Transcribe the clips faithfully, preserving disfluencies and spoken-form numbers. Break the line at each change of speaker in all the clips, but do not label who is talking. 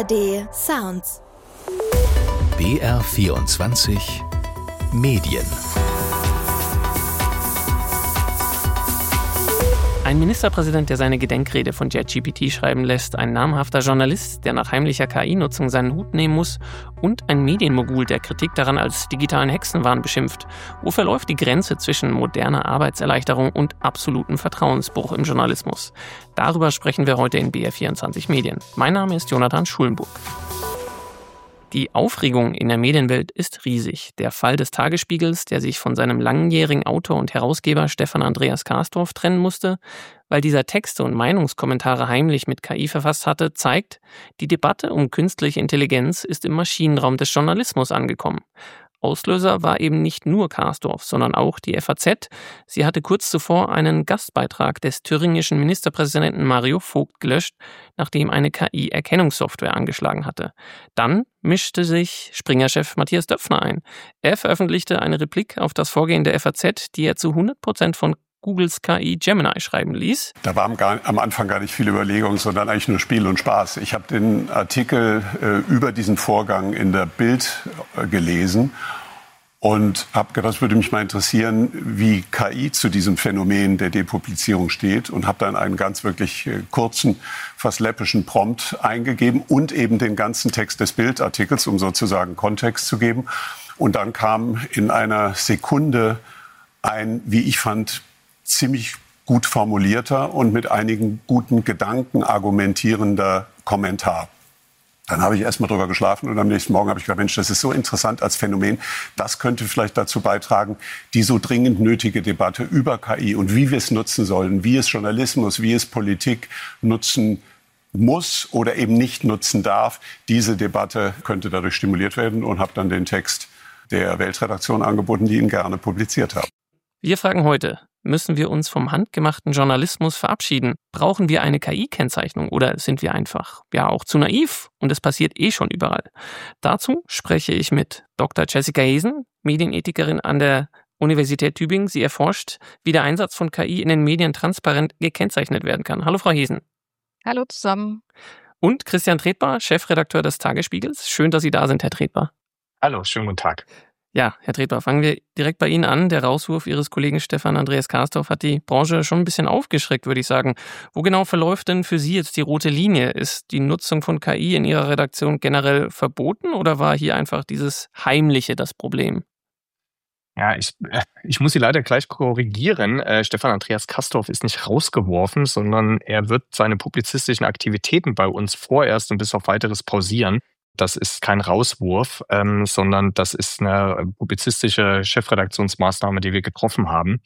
R D Sounds.
B R vierundzwanzig Medien.
Ein Ministerpräsident, der seine Gedenkrede von ChatGPT schreiben lässt, ein namhafter Journalist, der nach heimlicher K I-Nutzung seinen Hut nehmen muss und ein Medienmogul, der Kritik daran als digitalen Hexenwahn beschimpft. Wo verläuft die Grenze zwischen moderner Arbeitserleichterung und absolutem Vertrauensbruch im Journalismus? Darüber sprechen wir heute in B R vierundzwanzig Medien. Mein Name ist Jonathan Schulenburg. Die Aufregung in der Medienwelt ist riesig. Der Fall des Tagesspiegels, der sich von seinem langjährigen Autor und Herausgeber Stefan Andreas Karsdorf trennen musste, weil dieser Texte und Meinungskommentare heimlich mit K I verfasst hatte, zeigt, die Debatte um künstliche Intelligenz ist im Maschinenraum des Journalismus angekommen. Auslöser war eben nicht nur Karsdorf, sondern auch die F A Z. Sie hatte kurz zuvor einen Gastbeitrag des thüringischen Ministerpräsidenten Mario Vogt gelöscht, nachdem eine K I-Erkennungssoftware angeschlagen hatte. Dann mischte sich Springer-Chef Matthias Döpfner ein. Er veröffentlichte eine Replik auf das Vorgehen der F A Z, die er zu hundert Prozent von Googles K I Gemini schreiben ließ.
Da war am, gar, am Anfang gar nicht viel Überlegung, sondern eigentlich nur Spiel und Spaß. Ich habe den Artikel äh, über diesen Vorgang in der Bild äh, gelesen und habe gedacht, das würde mich mal interessieren, wie K I zu diesem Phänomen der Depublizierung steht, und habe dann einen ganz wirklich äh, kurzen, fast läppischen Prompt eingegeben und eben den ganzen Text des Bildartikels, um sozusagen Kontext zu geben. Und dann kam in einer Sekunde ein, wie ich fand, ziemlich gut formulierter und mit einigen guten Gedanken argumentierender Kommentar. Dann habe ich erst mal drüber geschlafen und am nächsten Morgen habe ich gedacht, Mensch, das ist so interessant als Phänomen. Das könnte vielleicht dazu beitragen, die so dringend nötige Debatte über K I und wie wir es nutzen sollen, wie es Journalismus, wie es Politik nutzen muss oder eben nicht nutzen darf. Diese Debatte könnte dadurch stimuliert werden, und habe dann den Text der Weltredaktion angeboten, die ihn gerne publiziert haben.
Wir fragen heute, müssen wir uns vom handgemachten Journalismus verabschieden? Brauchen wir eine K I-Kennzeichnung oder sind wir einfach, ja, auch zu naiv und es passiert eh schon überall? Dazu spreche ich mit Doktor Jessica Hesen, Medienethikerin an der Universität Tübingen. Sie erforscht, wie der Einsatz von K I in den Medien transparent gekennzeichnet werden kann. Hallo, Frau Hesen.
Hallo zusammen.
Und Christian Tretbar, Chefredakteur des Tagesspiegels. Schön, dass Sie da sind, Herr Tretbar.
Hallo, schönen guten Tag.
Ja, Herr Tretbar, fangen wir direkt bei Ihnen an. Der Rauswurf Ihres Kollegen Stefan Andreas Karsdorf hat die Branche schon ein bisschen aufgeschreckt, würde ich sagen. Wo genau verläuft denn für Sie jetzt die rote Linie? Ist die Nutzung von K I in Ihrer Redaktion generell verboten oder war hier einfach dieses Heimliche das Problem?
Ja, ich, ich muss Sie leider gleich korrigieren. Äh, Stefan Andreas Karsdorf ist nicht rausgeworfen, sondern er wird seine publizistischen Aktivitäten bei uns vorerst und bis auf Weiteres pausieren. Das ist kein Rauswurf, ähm, sondern das ist eine publizistische Chefredaktionsmaßnahme, die wir getroffen haben.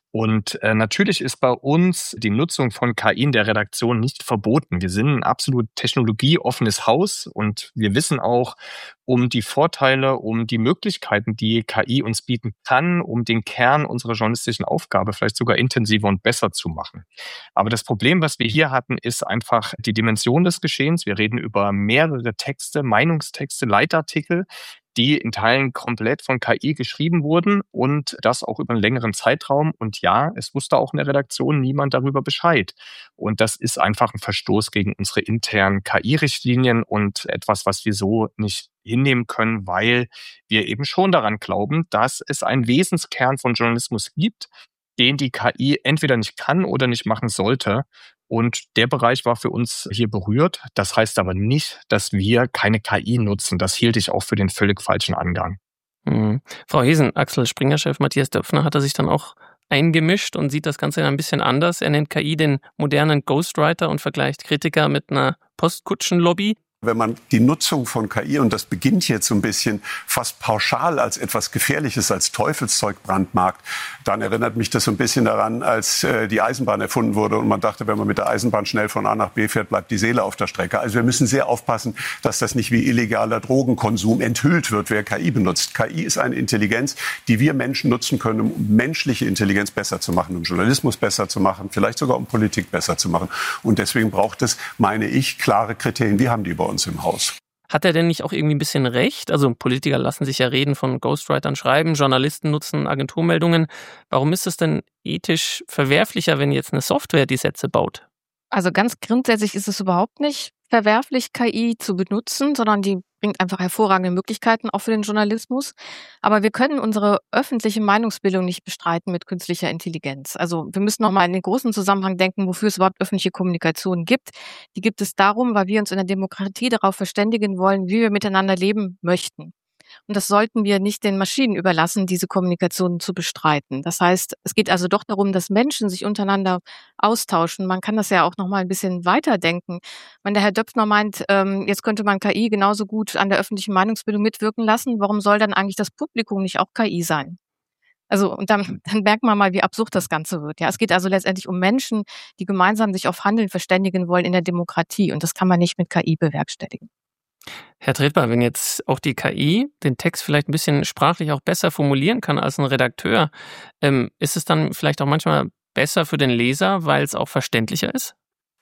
Und äh, natürlich ist bei uns die Nutzung von K I in der Redaktion nicht verboten. Wir sind ein absolut technologieoffenes Haus und wir wissen auch um die Vorteile, um die Möglichkeiten, die K I uns bieten kann, um den Kern unserer journalistischen Aufgabe vielleicht sogar intensiver und besser zu machen. Aber das Problem, was wir hier hatten, ist einfach die Dimension des Geschehens. Wir reden über mehrere Texte, Meinungstexte, Leitartikel, die in Teilen komplett von K I geschrieben wurden und das auch über einen längeren Zeitraum. Und ja, es wusste auch in der Redaktion niemand darüber Bescheid. Und das ist einfach ein Verstoß gegen unsere internen K I-Richtlinien und etwas, was wir so nicht hinnehmen können, weil wir eben schon daran glauben, dass es einen Wesenskern von Journalismus gibt, den die K I entweder nicht kann oder nicht machen sollte. Und der Bereich war für uns hier berührt. Das heißt aber nicht, dass wir keine K I nutzen. Das hielt ich auch für den völlig falschen Angang.
Mhm. Frau Hesen, Axel Springer-Chef Matthias Döpfner hat er sich dann auch eingemischt und sieht das Ganze ein bisschen anders. Er nennt K I den modernen Ghostwriter und vergleicht Kritiker mit einer Postkutschenlobby.
Wenn man die Nutzung von K I, und das beginnt jetzt so ein bisschen fast pauschal als etwas Gefährliches, als Teufelszeug brandmarkt, dann erinnert mich das so ein bisschen daran, als äh, die Eisenbahn erfunden wurde und man dachte, wenn man mit der Eisenbahn schnell von A nach B fährt, bleibt die Seele auf der Strecke. Also wir müssen sehr aufpassen, dass das nicht wie illegaler Drogenkonsum enthüllt wird, wer K I benutzt. K I ist eine Intelligenz, die wir Menschen nutzen können, um menschliche Intelligenz besser zu machen, um Journalismus besser zu machen, vielleicht sogar um Politik besser zu machen. Und deswegen braucht es, meine ich, klare Kriterien. Wir haben die bei uns im Haus.
Hat er denn nicht auch irgendwie ein bisschen recht? Also Politiker lassen sich ja reden von Ghostwritern schreiben, Journalisten nutzen Agenturmeldungen. Warum ist es denn ethisch verwerflicher, wenn jetzt eine Software die Sätze baut?
Also ganz grundsätzlich ist es überhaupt nicht
verwerflich, K I zu benutzen, sondern die bringt einfach hervorragende Möglichkeiten auch für den Journalismus. Aber wir können unsere öffentliche Meinungsbildung nicht bestreiten mit künstlicher Intelligenz. Also wir müssen noch mal in den großen Zusammenhang denken, wofür es überhaupt öffentliche Kommunikation gibt. Die gibt es darum, weil wir uns in der Demokratie darauf verständigen wollen, wie wir miteinander leben möchten. Und das sollten wir nicht den Maschinen überlassen, diese Kommunikation zu bestreiten. Das heißt, es geht also doch darum, dass Menschen sich untereinander austauschen. Man kann das ja auch noch mal ein bisschen weiterdenken. Wenn der Herr Döpfner meint, ähm, jetzt könnte man K I genauso gut an der öffentlichen Meinungsbildung mitwirken lassen, warum soll dann eigentlich das Publikum nicht auch K I sein? Also, und dann, dann merkt man mal, wie absurd das Ganze wird. Ja, es geht also letztendlich um Menschen, die gemeinsam sich auf Handeln verständigen wollen in der Demokratie. Und das kann man nicht mit K I bewerkstelligen.
Herr Tretbar, wenn jetzt auch die K I den Text vielleicht ein bisschen sprachlich auch besser formulieren kann als ein Redakteur, ähm, ist es dann vielleicht auch manchmal besser für den Leser, weil es auch verständlicher ist?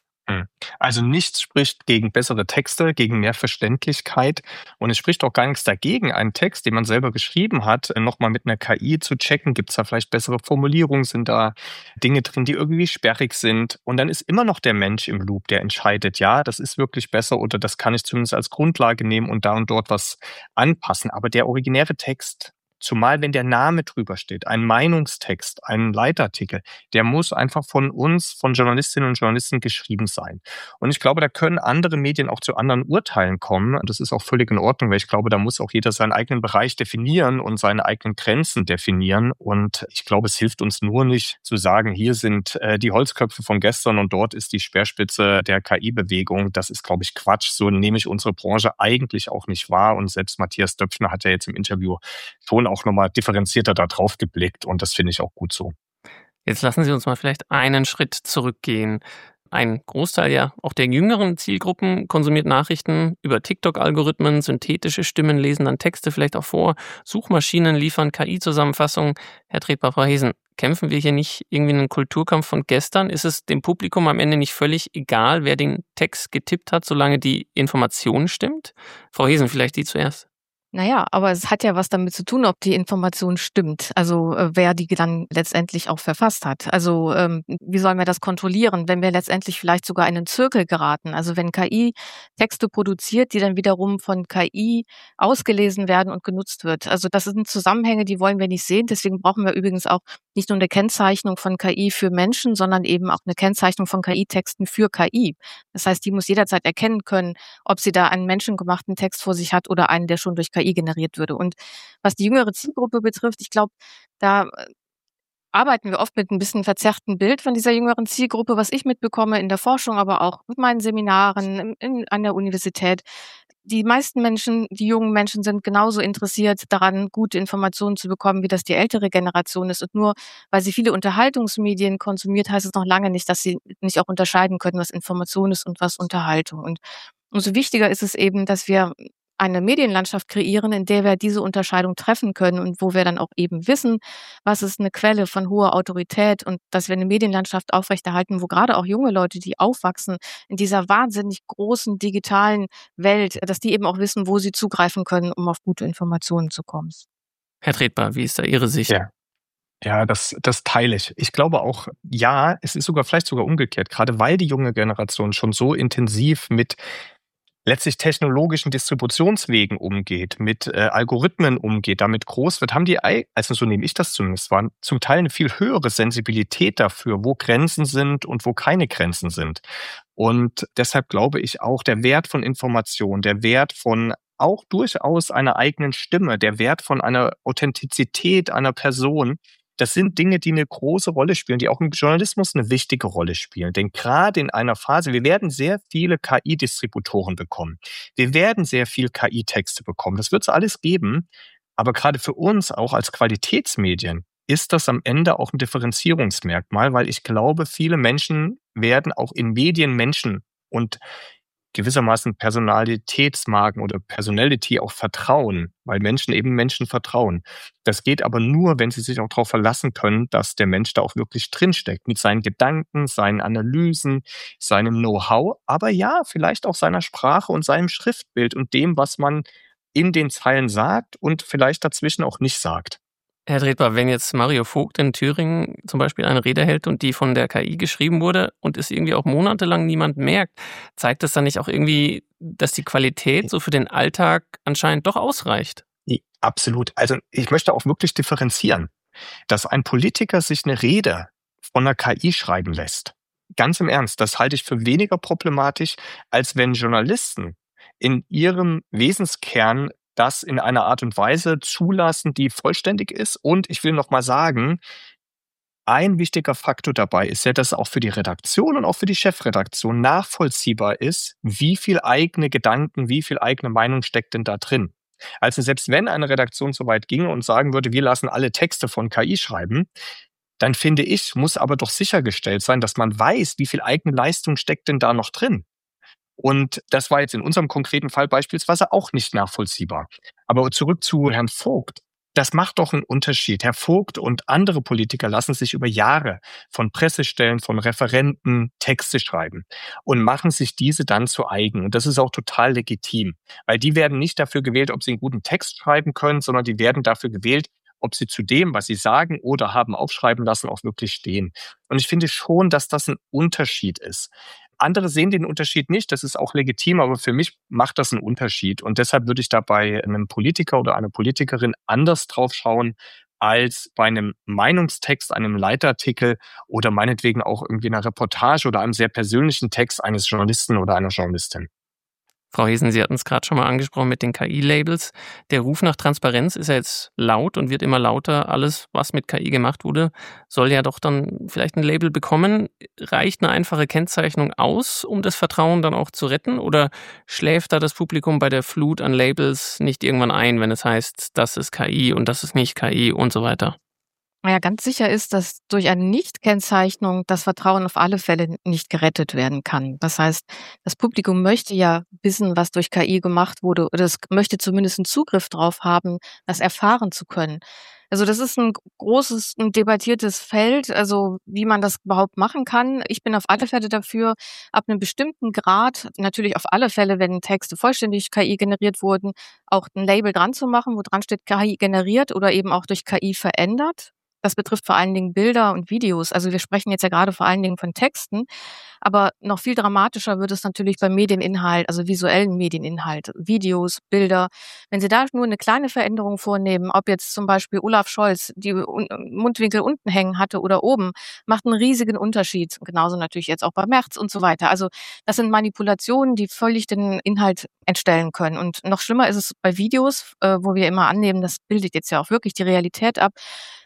Also nichts spricht gegen bessere Texte, gegen mehr Verständlichkeit. Und es spricht auch gar nichts dagegen, einen Text, den man selber geschrieben hat, nochmal mit einer K I zu checken. Gibt es da vielleicht bessere Formulierungen? Sind da Dinge drin, die irgendwie sperrig sind? Und dann ist immer noch der Mensch im Loop, der entscheidet, ja, das ist wirklich besser oder das kann ich zumindest als Grundlage nehmen und da und dort was anpassen. Aber der originäre Text, zumal wenn der Name drüber steht, ein Meinungstext, ein Leitartikel, der muss einfach von uns, von Journalistinnen und Journalisten geschrieben sein. Und ich glaube, da können andere Medien auch zu anderen Urteilen kommen. Das ist auch völlig in Ordnung, weil ich glaube, da muss auch jeder seinen eigenen Bereich definieren und seine eigenen Grenzen definieren. Und ich glaube, es hilft uns nur nicht zu sagen, hier sind äh, die Holzköpfe von gestern und dort ist die Speerspitze der K I-Bewegung. Das ist, glaube ich, Quatsch. So nehme ich unsere Branche eigentlich auch nicht wahr. Und selbst Matthias Döpfner hat ja jetzt im Interview schon auch nochmal differenzierter da drauf geblickt und das finde ich auch gut so.
Jetzt lassen Sie uns mal vielleicht einen Schritt zurückgehen. Ein Großteil ja auch der jüngeren Zielgruppen konsumiert Nachrichten über TikTok-Algorithmen, synthetische Stimmen lesen dann Texte vielleicht auch vor, Suchmaschinen liefern K I-Zusammenfassungen. Herr Tretbar, Frau Hesen, kämpfen wir hier nicht irgendwie einen Kulturkampf von gestern? Ist es dem Publikum am Ende nicht völlig egal, wer den Text getippt hat, solange die Information stimmt? Frau Hesen, vielleicht die zuerst.
Naja, aber es hat ja was damit zu tun, ob die Information stimmt. Also äh, wer die dann letztendlich auch verfasst hat. Also ähm, wie sollen wir das kontrollieren, wenn wir letztendlich vielleicht sogar in einen Zirkel geraten? Also wenn K I Texte produziert, die dann wiederum von K I ausgelesen werden und genutzt wird. Also das sind Zusammenhänge, die wollen wir nicht sehen. Deswegen brauchen wir übrigens auch nicht nur eine Kennzeichnung von K I für Menschen, sondern eben auch eine Kennzeichnung von K I-Texten für K I. Das heißt, die muss jederzeit erkennen können, ob sie da einen menschengemachten Text vor sich hat oder einen, der schon durch K I generiert würde. Und was die jüngere Zielgruppe betrifft, ich glaube, da arbeiten wir oft mit ein bisschen verzerrtem Bild von dieser jüngeren Zielgruppe, was ich mitbekomme in der Forschung, aber auch mit meinen Seminaren in, an der Universität. Die meisten Menschen, die jungen Menschen sind genauso interessiert daran, gute Informationen zu bekommen, wie das die ältere Generation ist. Und nur weil sie viele Unterhaltungsmedien konsumiert, heißt es noch lange nicht, dass sie nicht auch unterscheiden können, was Information ist und was Unterhaltung. Und umso wichtiger ist es eben, dass wir eine Medienlandschaft kreieren, in der wir diese Unterscheidung treffen können und wo wir dann auch eben wissen, was ist eine Quelle von hoher Autorität und dass wir eine Medienlandschaft aufrechterhalten, wo gerade auch junge Leute, die aufwachsen in dieser wahnsinnig großen digitalen Welt, dass die eben auch wissen, wo sie zugreifen können, um auf gute Informationen zu kommen.
Herr Tretbar, wie ist da Ihre Sicht?
Ja. Ja, das, das teile ich. Ich glaube auch, ja, es ist sogar vielleicht sogar umgekehrt, gerade weil die junge Generation schon so intensiv mit letztlich technologischen Distributionswegen umgeht, mit äh, Algorithmen umgeht, damit groß wird, haben die, also so nehme ich das zumindest wahr, zum Teil eine viel höhere Sensibilität dafür, wo Grenzen sind und wo keine Grenzen sind. Und deshalb glaube ich auch, der Wert von Information, der Wert von auch durchaus einer eigenen Stimme, der Wert von einer Authentizität einer Person, das sind Dinge, die eine große Rolle spielen, die auch im Journalismus eine wichtige Rolle spielen. Denn gerade in einer Phase, wir werden sehr viele K I-Distributoren bekommen. Wir werden sehr viel K I-Texte bekommen. Das wird es alles geben. Aber gerade für uns, auch als Qualitätsmedien, ist das am Ende auch ein Differenzierungsmerkmal, weil ich glaube, viele Menschen werden auch in Medien Menschen und gewissermaßen Personalitätsmarken oder Personality auch vertrauen, weil Menschen eben Menschen vertrauen. Das geht aber nur, wenn sie sich auch darauf verlassen können, dass der Mensch da auch wirklich drinsteckt, mit seinen Gedanken, seinen Analysen, seinem Know-how, aber ja, vielleicht auch seiner Sprache und seinem Schriftbild und dem, was man in den Zeilen sagt und vielleicht dazwischen auch nicht sagt.
Herr Tretbar, wenn jetzt Mario Vogt in Thüringen zum Beispiel eine Rede hält und die von der K I geschrieben wurde und es irgendwie auch monatelang niemand merkt, zeigt das dann nicht auch irgendwie, dass die Qualität so für den Alltag anscheinend doch ausreicht?
Ja, absolut. Also ich möchte auch wirklich differenzieren, dass ein Politiker sich eine Rede von einer K I schreiben lässt. Ganz im Ernst, das halte ich für weniger problematisch, als wenn Journalisten in ihrem Wesenskern das in einer Art und Weise zulassen, die vollständig ist. Und ich will noch mal sagen, ein wichtiger Faktor dabei ist ja, dass auch für die Redaktion und auch für die Chefredaktion nachvollziehbar ist, wie viel eigene Gedanken, wie viel eigene Meinung steckt denn da drin. Also selbst wenn eine Redaktion so weit ginge und sagen würde, wir lassen alle Texte von K I schreiben, dann finde ich, muss aber doch sichergestellt sein, dass man weiß, wie viel eigene Leistung steckt denn da noch drin. Und das war jetzt in unserem konkreten Fall beispielsweise auch nicht nachvollziehbar. Aber zurück zu Herrn Vogt. Das macht doch einen Unterschied. Herr Vogt und andere Politiker lassen sich über Jahre von Pressestellen, von Referenten Texte schreiben und machen sich diese dann zu eigen. Und das ist auch total legitim, weil die werden nicht dafür gewählt, ob sie einen guten Text schreiben können, sondern die werden dafür gewählt, ob sie zu dem, was sie sagen oder haben aufschreiben lassen, auch wirklich stehen. Und ich finde schon, dass das ein Unterschied ist. Andere sehen den Unterschied nicht, das ist auch legitim, aber für mich macht das einen Unterschied. Und deshalb würde ich da bei einem Politiker oder einer Politikerin anders drauf schauen, als bei einem Meinungstext, einem Leitartikel oder meinetwegen auch irgendwie einer Reportage oder einem sehr persönlichen Text eines Journalisten oder einer Journalistin.
Frau Hesen, Sie hatten es gerade schon mal angesprochen mit den K I-Labels. Der Ruf nach Transparenz ist ja jetzt laut und wird immer lauter. Alles, was mit K I gemacht wurde, soll ja doch dann vielleicht ein Label bekommen. Reicht eine einfache Kennzeichnung aus, um das Vertrauen dann auch zu retten? Oder schläft da das Publikum bei der Flut an Labels nicht irgendwann ein, wenn es heißt, das ist K I und das ist nicht K I und so weiter?
Ja, ganz sicher ist, dass durch eine Nichtkennzeichnung das Vertrauen auf alle Fälle nicht gerettet werden kann. Das heißt, das Publikum möchte ja wissen, was durch K I gemacht wurde, oder es möchte zumindest einen Zugriff drauf haben, das erfahren zu können. Also das ist ein großes, ein debattiertes Feld, also wie man das überhaupt machen kann. Ich bin auf alle Fälle dafür, ab einem bestimmten Grad, natürlich auf alle Fälle, wenn Texte vollständig K I generiert wurden, auch ein Label dran zu machen, wo dran steht K I generiert oder eben auch durch K I verändert. Das betrifft vor allen Dingen Bilder und Videos. Also wir sprechen jetzt ja gerade vor allen Dingen von Texten, aber noch viel dramatischer wird es natürlich beim Medieninhalt, also visuellen Medieninhalt, Videos, Bilder. Wenn Sie da nur eine kleine Veränderung vornehmen, ob jetzt zum Beispiel Olaf Scholz die Mundwinkel unten hängen hatte oder oben, macht einen riesigen Unterschied. Genauso natürlich jetzt auch bei Merz und so weiter. Also das sind Manipulationen, die völlig den Inhalt entstellen können. Und noch schlimmer ist es bei Videos, wo wir immer annehmen, das bildet jetzt ja auch wirklich die Realität ab.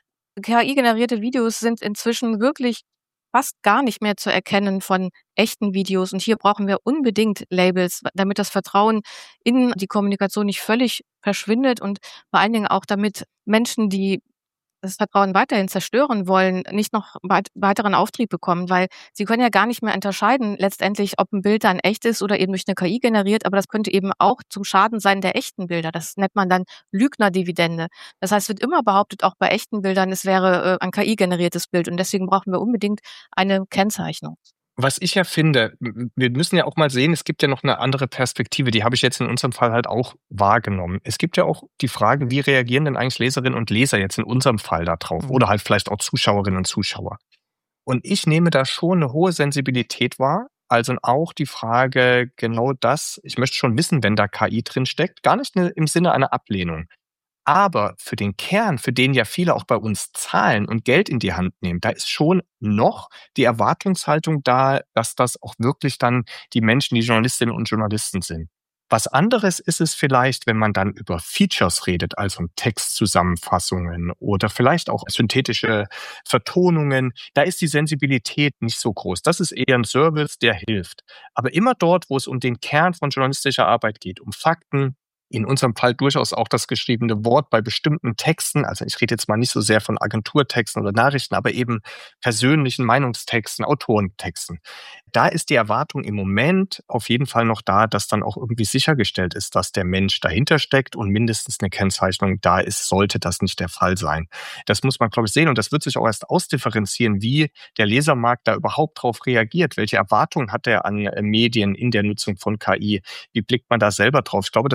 K I-generierte Videos sind inzwischen wirklich fast gar nicht mehr zu erkennen von echten Videos. Und hier brauchen wir unbedingt Labels, damit das Vertrauen in die Kommunikation nicht völlig verschwindet und vor allen Dingen auch damit Menschen, die das Vertrauen weiterhin zerstören wollen, nicht noch weit, weiteren Auftrieb bekommen, weil sie können ja gar nicht mehr unterscheiden, letztendlich, ob ein Bild dann echt ist oder eben durch eine K I generiert, aber das könnte eben auch zum Schaden sein der echten Bilder. Das nennt man dann Lügnerdividende. Das heißt, es wird immer behauptet, auch bei echten Bildern, es wäre äh, ein K I-generiertes Bild und deswegen brauchen wir unbedingt eine Kennzeichnung.
Was ich ja finde, wir müssen ja auch mal sehen, es gibt ja noch eine andere Perspektive, die habe ich jetzt in unserem Fall halt auch wahrgenommen. Es gibt ja auch die Frage, wie reagieren denn eigentlich Leserinnen und Leser jetzt in unserem Fall da drauf? Oder halt vielleicht auch Zuschauerinnen und Zuschauer. Und ich nehme da schon eine hohe Sensibilität wahr. Also auch die Frage, genau das, ich möchte schon wissen, wenn da K I drin steckt, gar nicht im Sinne einer Ablehnung. Aber für den Kern, für den ja viele auch bei uns zahlen und Geld in die Hand nehmen, da ist schon noch die Erwartungshaltung da, dass das auch wirklich dann die Menschen, die Journalistinnen und Journalisten sind. Was anderes ist es vielleicht, wenn man dann über Features redet, also Textzusammenfassungen oder vielleicht auch synthetische Vertonungen. Da ist die Sensibilität nicht so groß. Das ist eher ein Service, der hilft. Aber immer dort, wo es um den Kern von journalistischer Arbeit geht, um Fakten, in unserem Fall durchaus auch das geschriebene Wort bei bestimmten Texten, also ich rede jetzt mal nicht so sehr von Agenturtexten oder Nachrichten, aber eben persönlichen Meinungstexten, Autorentexten. Da ist die Erwartung im Moment auf jeden Fall noch da, dass dann auch irgendwie sichergestellt ist, dass der Mensch dahinter steckt und mindestens eine Kennzeichnung da ist, sollte das nicht der Fall sein. Das muss man, glaube ich, sehen und das wird sich auch erst ausdifferenzieren, wie der Lesermarkt da überhaupt drauf reagiert. Welche Erwartungen hat er an Medien in der Nutzung von K I? Wie blickt man da selber drauf? Ich glaube, das ist eine Perspektive,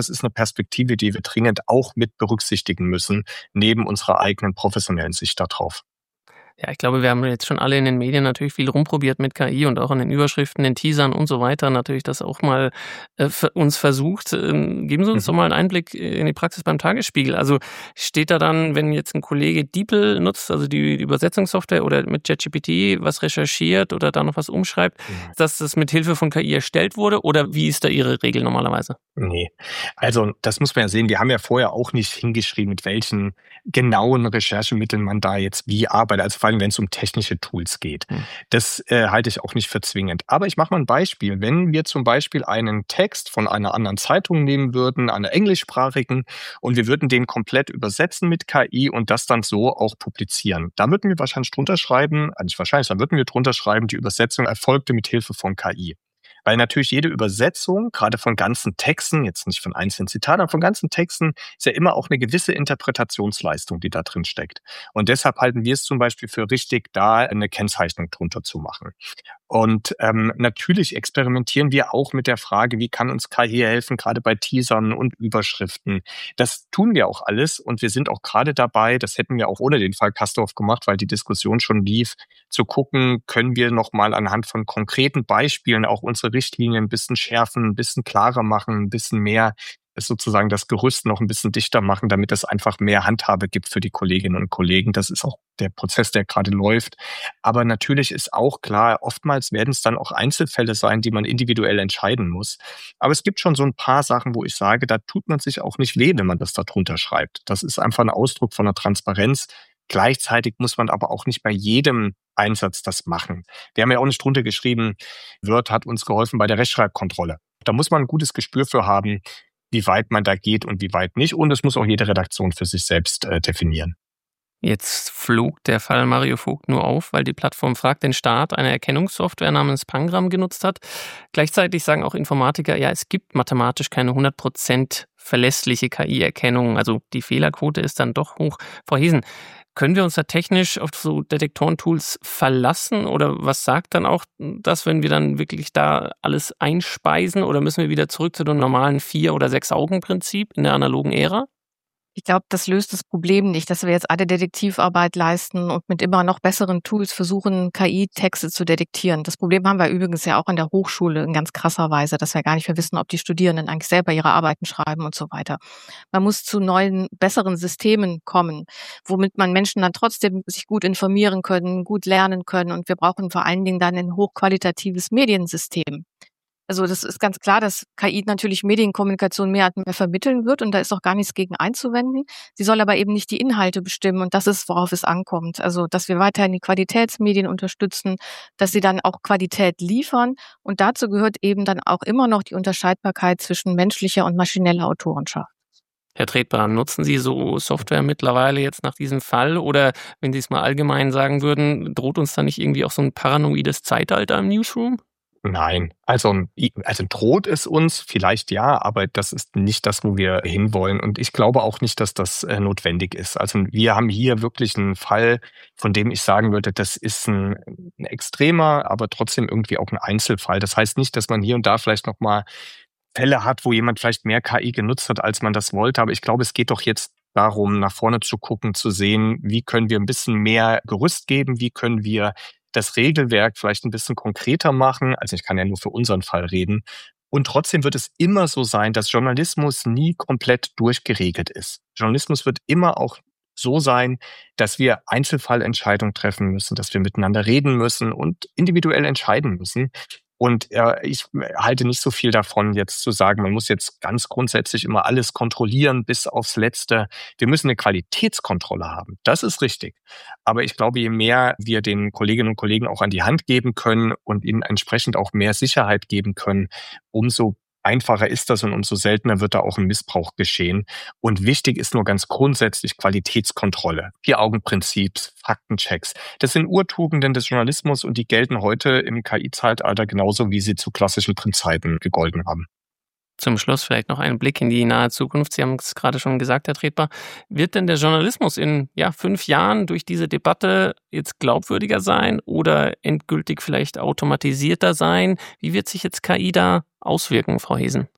Perspektive, die wir dringend auch mit berücksichtigen müssen, neben unserer eigenen professionellen Sicht darauf.
Ja, ich glaube, wir haben jetzt schon alle in den Medien natürlich viel rumprobiert mit K I und auch in den Überschriften, den Teasern und so weiter natürlich das auch mal äh, für uns versucht. Ähm, geben Sie uns mhm. doch mal einen Einblick in die Praxis beim Tagesspiegel. Also steht da dann, wenn jetzt ein Kollege DeepL nutzt, also die, die Übersetzungssoftware oder mit ChatGPT was recherchiert oder da noch was umschreibt, mhm. dass das mit Hilfe von K I erstellt wurde oder wie ist da Ihre Regel normalerweise?
Nee, also das muss man ja sehen. Wir haben ja vorher auch nicht hingeschrieben, mit welchen genauen Recherchemitteln man da jetzt wie arbeitet. Also vor allem, wenn es um technische Tools geht. Hm. Das äh, halte ich auch nicht für zwingend. Aber ich mache mal ein Beispiel. Wenn wir zum Beispiel einen Text von einer anderen Zeitung nehmen würden, einer englischsprachigen, und wir würden den komplett übersetzen mit K I und das dann so auch publizieren, da würden wir wahrscheinlich drunter schreiben, also nicht wahrscheinlich, da würden wir drunter schreiben, die Übersetzung erfolgte mit Hilfe von K I. Weil natürlich jede Übersetzung, gerade von ganzen Texten, jetzt nicht von einzelnen Zitaten, aber von ganzen Texten, ist ja immer auch eine gewisse Interpretationsleistung, die da drin steckt. Und deshalb halten wir es zum Beispiel für richtig, da eine Kennzeichnung drunter zu machen. Und ähm, natürlich experimentieren wir auch mit der Frage, wie kann uns K I helfen, gerade bei Teasern und Überschriften. Das tun wir auch alles und wir sind auch gerade dabei, das hätten wir auch ohne den Fall Castorf gemacht, weil die Diskussion schon lief, zu gucken, können wir nochmal anhand von konkreten Beispielen auch unsere Richtlinien ein bisschen schärfen, ein bisschen klarer machen, ein bisschen mehr sozusagen das Gerüst noch ein bisschen dichter machen, damit es einfach mehr Handhabe gibt für die Kolleginnen und Kollegen. Das ist auch der Prozess, der gerade läuft. Aber natürlich ist auch klar, oftmals werden es dann auch Einzelfälle sein, die man individuell entscheiden muss. Aber es gibt schon so ein paar Sachen, wo ich sage, da tut man sich auch nicht weh, wenn man das da drunter schreibt. Das ist einfach ein Ausdruck von einer Transparenz. Gleichzeitig muss man aber auch nicht bei jedem Einsatz das machen. Wir haben ja auch nicht drunter geschrieben, Word hat uns geholfen bei der Rechtschreibkontrolle. Da muss man ein gutes Gespür für haben, wie weit man da geht und wie weit nicht. Und das muss auch jede Redaktion für sich selbst äh, definieren.
Jetzt flog der Fall Mario Vogt nur auf, weil die Plattform Frag den Staat eine Erkennungssoftware namens Pangram genutzt hat. Gleichzeitig sagen auch Informatiker, ja, es gibt mathematisch keine hundert Prozent verlässliche K I-Erkennung. Also die Fehlerquote ist dann doch hoch. Frau Hesen, können wir uns da technisch auf so Detektorentools verlassen? Oder was sagt dann auch das, wenn wir dann wirklich da alles einspeisen? Oder müssen wir wieder zurück zu dem normalen Vier- oder Sechs-Augen-Prinzip in der analogen Ära?
Ich glaube, das löst das Problem nicht, dass wir jetzt alle Detektivarbeit leisten und mit immer noch besseren Tools versuchen, K I-Texte zu detektieren. Das Problem haben wir übrigens ja auch an der Hochschule in ganz krasser Weise, dass wir gar nicht mehr wissen, ob die Studierenden eigentlich selber ihre Arbeiten schreiben und so weiter. Man muss zu neuen, besseren Systemen kommen, womit man Menschen dann trotzdem sich gut informieren können, gut lernen können. Und wir brauchen vor allen Dingen dann ein hochqualitatives Mediensystem. Also das ist ganz klar, dass K I natürlich Medienkommunikation mehr und mehr vermitteln wird und da ist auch gar nichts gegen einzuwenden. Sie soll aber eben nicht die Inhalte bestimmen und das ist, worauf es ankommt. Also dass wir weiterhin die Qualitätsmedien unterstützen, dass sie dann auch Qualität liefern und dazu gehört eben dann auch immer noch die Unterscheidbarkeit zwischen menschlicher und maschineller Autorenschaft.
Herr Tretbar, nutzen Sie so Software mittlerweile jetzt nach diesem Fall oder wenn Sie es mal allgemein sagen würden, droht uns da nicht irgendwie auch so ein paranoides Zeitalter im Newsroom?
Nein, also, also droht es uns vielleicht ja, aber das ist nicht das, wo wir hinwollen. Und ich glaube auch nicht, dass das äh, notwendig ist. Also wir haben hier wirklich einen Fall, von dem ich sagen würde, das ist ein, ein extremer, aber trotzdem irgendwie auch ein Einzelfall. Das heißt nicht, dass man hier und da vielleicht nochmal Fälle hat, wo jemand vielleicht mehr K I genutzt hat, als man das wollte. Aber ich glaube, es geht doch jetzt darum, nach vorne zu gucken, zu sehen, wie können wir ein bisschen mehr Gerüst geben, wie können wir das Regelwerk vielleicht ein bisschen konkreter machen. Also ich kann ja nur für unseren Fall reden. Und trotzdem wird es immer so sein, dass Journalismus nie komplett durchgeregelt ist. Journalismus wird immer auch so sein, dass wir Einzelfallentscheidungen treffen müssen, dass wir miteinander reden müssen und individuell entscheiden müssen. Und äh, ich halte nicht so viel davon, jetzt zu sagen, man muss jetzt ganz grundsätzlich immer alles kontrollieren bis aufs Letzte. Wir müssen eine Qualitätskontrolle haben. Das ist richtig. Aber ich glaube, je mehr wir den Kolleginnen und Kollegen auch an die Hand geben können und ihnen entsprechend auch mehr Sicherheit geben können, umso einfacher ist das und umso seltener wird da auch ein Missbrauch geschehen. Und wichtig ist nur ganz grundsätzlich Qualitätskontrolle, Vier-Augen-Prinzip, Faktenchecks. Das sind Urtugenden des Journalismus und die gelten heute im K I-Zeitalter genauso, wie sie zu klassischen Printzeiten gegolten haben.
Zum Schluss vielleicht noch einen Blick in die nahe Zukunft. Sie haben es gerade schon gesagt, Herr Tretbar. Wird denn der Journalismus in ja, fünf Jahren durch diese Debatte jetzt glaubwürdiger sein oder endgültig vielleicht automatisierter sein? Wie wird sich jetzt K I da auswirken, Frau Hesen?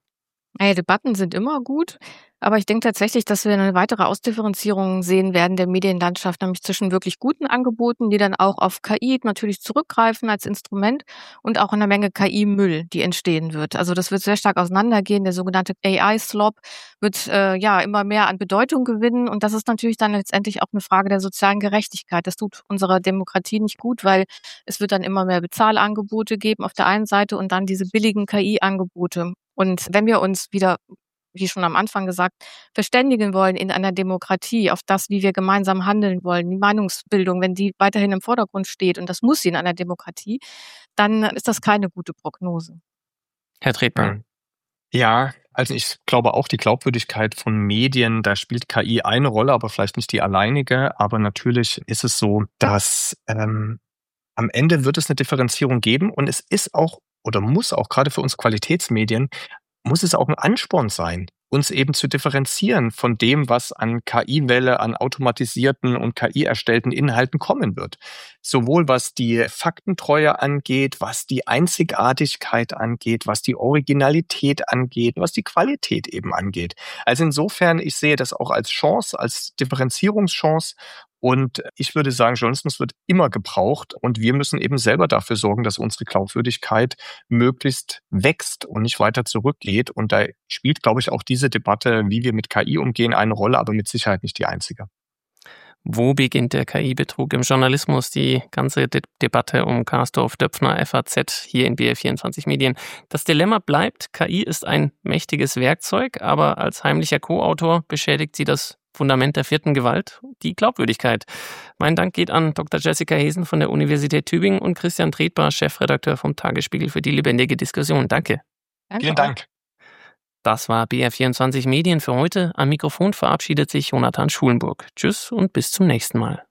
Naja, Debatten sind immer gut, aber ich denke tatsächlich, dass wir eine weitere Ausdifferenzierung sehen werden der Medienlandschaft, nämlich zwischen wirklich guten Angeboten, die dann auch auf K I natürlich zurückgreifen als Instrument und auch einer Menge K I-Müll, die entstehen wird. Also das wird sehr stark auseinandergehen. Der sogenannte A I-Slop wird äh, ja immer mehr an Bedeutung gewinnen und das ist natürlich dann letztendlich auch eine Frage der sozialen Gerechtigkeit. Das tut unserer Demokratie nicht gut, weil es wird dann immer mehr Bezahlangebote geben auf der einen Seite und dann diese billigen K I-Angebote. Und wenn wir uns wieder, wie schon am Anfang gesagt, verständigen wollen in einer Demokratie auf das, wie wir gemeinsam handeln wollen, die Meinungsbildung, wenn die weiterhin im Vordergrund steht, und das muss sie in einer Demokratie, dann ist das keine gute Prognose.
Herr Tretmann.
Ja, also ich glaube auch, die Glaubwürdigkeit von Medien, da spielt K I eine Rolle, aber vielleicht nicht die alleinige. Aber natürlich ist es so, dass ähm, am Ende wird es eine Differenzierung geben und es ist auch oder muss auch gerade für uns Qualitätsmedien, muss es auch ein Ansporn sein, uns eben zu differenzieren von dem, was an K I-Welle, an automatisierten und K I-erstellten Inhalten kommen wird. Sowohl was die Faktentreue angeht, was die Einzigartigkeit angeht, was die Originalität angeht, was die Qualität eben angeht. Also insofern, ich sehe das auch als Chance, als Differenzierungschance. Und ich würde sagen, Journalismus wird immer gebraucht und wir müssen eben selber dafür sorgen, dass unsere Glaubwürdigkeit möglichst wächst und nicht weiter zurückgeht. Und da spielt, glaube ich, auch diese Debatte, wie wir mit K I umgehen, eine Rolle, aber mit Sicherheit nicht die einzige.
Wo beginnt der K I-Betrug im Journalismus? Die ganze De- Debatte um Kastorf, Döpfner, F A Z hier in B R vierundzwanzig Medien. Das Dilemma bleibt, K I ist ein mächtiges Werkzeug, aber als heimlicher Co-Autor beschädigt sie das Fundament der vierten Gewalt, die Glaubwürdigkeit. Mein Dank geht an Doktor Jessica Hesen von der Universität Tübingen und Christian Tretbar, Chefredakteur vom Tagesspiegel für die lebendige Diskussion. Danke.
Danke
Vielen
auch.
Dank.
Das war B R vierundzwanzig Medien für heute. Am Mikrofon verabschiedet sich Jonathan Schulenburg. Tschüss und bis zum nächsten Mal.